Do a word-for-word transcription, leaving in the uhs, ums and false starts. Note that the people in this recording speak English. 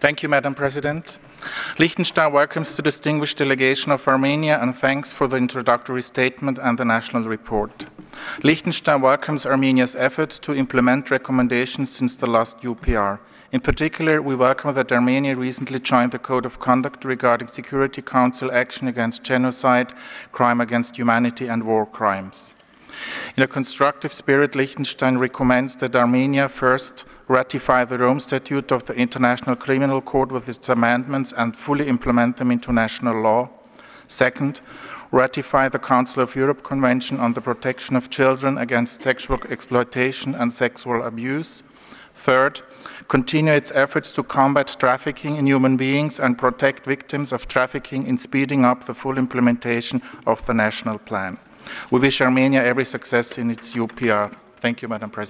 Thank you, Madam President. Liechtenstein welcomes the distinguished delegation of Armenia and thanks for the introductory statement and the national report. Liechtenstein welcomes Armenia's effort to implement recommendations since the last U P R. In particular, we welcome that Armenia recently joined the Code of Conduct regarding Security Council action against genocide, crime against humanity and war crimes. In a constructive spirit, Liechtenstein recommends that Armenia first ratify the Rome Statute of the International Criminal Court with its amendments and fully implement them into national law. Second, ratify the Council of Europe Convention on the Protection of Children against Sexual Exploitation and Sexual Abuse. Third, continue its efforts to combat trafficking in human beings and protect victims of trafficking in speeding up the full implementation of the national plan. We wish Armenia every success in its U P R. Thank you, Madam President.